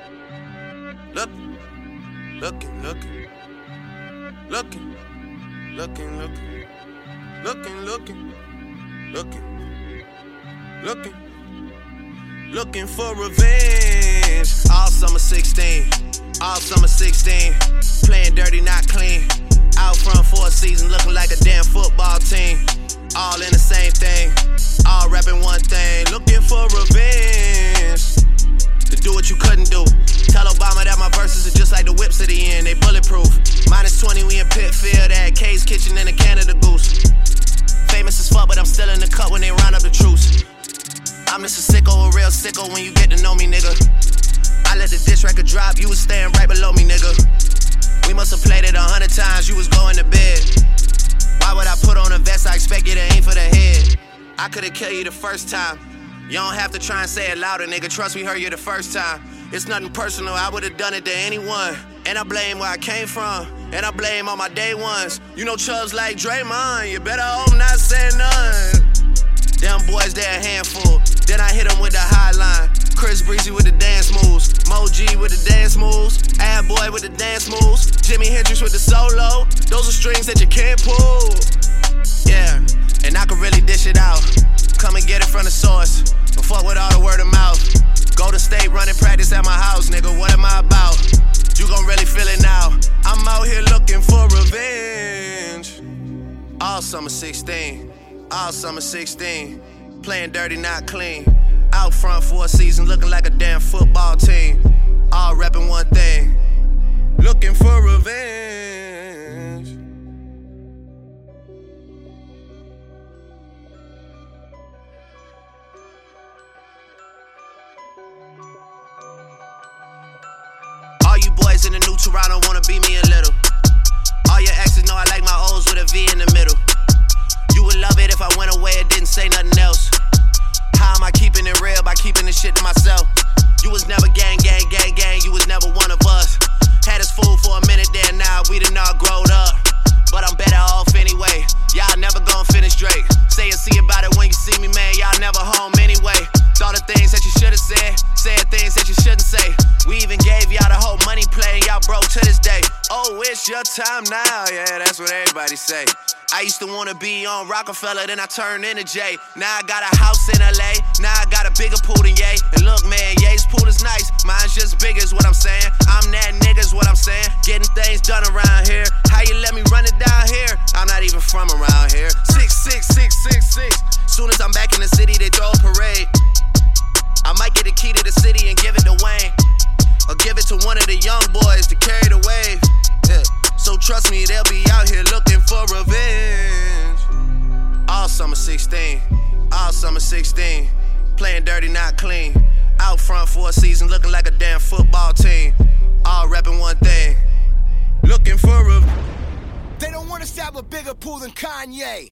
Looking for revenge. All summer 16, all summer 16. Playing dirty, not clean. Out front for a season, looking like a damn football team. All in the same thing, all rapping one thing. Looking for revenge. To do what you couldn't do. Tell Obama that my verses are just like the whips at the end, they bulletproof. -20, we in Pitfield at K's Kitchen and a Canada Goose. Famous as fuck, but I'm still in the cut when they round up the troops. I'm just a sicko, a real sicko when you get to know me, nigga. I let the diss record drop, you was staying right below me, nigga. We must have played it 100 times, you was going to bed. Why would I put on a vest? I expect you to aim for the head. I could've killed you the first time. You don't have to try and say it louder, nigga. Trust we heard you the first time. It's nothing personal, I would've done it to anyone. And I blame where I came from, and I blame all my day ones. You know Chubbs like Draymond, you better hope not say none. Them boys, they're a handful. Then I hit them with the high line. Chris Breezy with the dance moves. Mo G with the dance moves. Ad Boy with the dance moves. Jimi Hendrix with the solo. Those are strings that you can't pull. Yeah, and I can really dish it out. Come and get it from the source. But fuck with all the word of mouth. Golden State running practice at my house, nigga. What am I about? You gon' really feel it now. I'm out here looking for revenge. All summer 16. All summer 16, playing dirty, not clean. Out front for a season, looking like a damn football team. All repping one thing, looking for revenge. All you boys in the new Toronto wanna beat me a little. All your exes know I like my O's with a V in the middle. You would love it if I went away and didn't say nothing else. How am I keeping it real by keeping this shit to myself? You was never gang, you was never one of us. Had us fooled for a minute there, now we done all growed up. But I'm better off anyway, y'all never gon' finish Drake. Say and see about it when you see me, man, y'all never home anyway. Thought of things that you should've said things that you shouldn't say. We even gave y'all the whole money play and y'all broke to this day. Oh, it's your time now, yeah, that's what everybody say. I used to wanna be on Rockefeller, then I turned into Jay. Now I got a house in LA, now I got a bigger pool than Ye. And look, man, Ye's pool is nice, mine's just big is what I'm saying. I'm that nigga's what I'm saying, getting things done around here. How you let me run it down here? I'm not even from around here. 66666. Soon as I'm back in the city, they throw a parade. I might get the key to the city and give it to Wayne, or give it to one of the young boys to carry the wave. Yeah. So trust me, they'll be out here looking for revenge. All summer 16, all summer 16. Playing dirty, not clean. Out front for a season, looking like a damn football team. All repping one thing, looking for revenge. They don't want us to have a bigger pool than Kanye.